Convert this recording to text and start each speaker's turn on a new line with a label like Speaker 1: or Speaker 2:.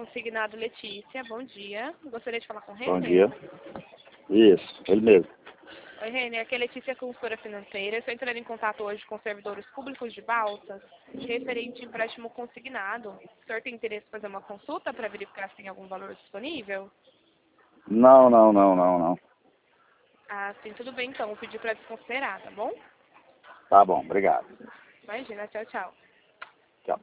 Speaker 1: consignado Letícia, bom dia. Gostaria de falar com o
Speaker 2: Bom
Speaker 1: Renner?
Speaker 2: dia. Isso, ele mesmo.
Speaker 1: Oi, Renner, aqui é Letícia, consultora financeira. Eu estou entrando em contato hoje com servidores públicos de Balsas, referente a empréstimo consignado. O senhor tem interesse em fazer uma consulta para verificar se tem algum valor disponível?
Speaker 2: Não.
Speaker 1: Ah, sim, tudo bem então. Vou pedir para desconsiderar, tá bom?
Speaker 2: Tá bom, obrigado.
Speaker 1: Imagina, tchau, tchau.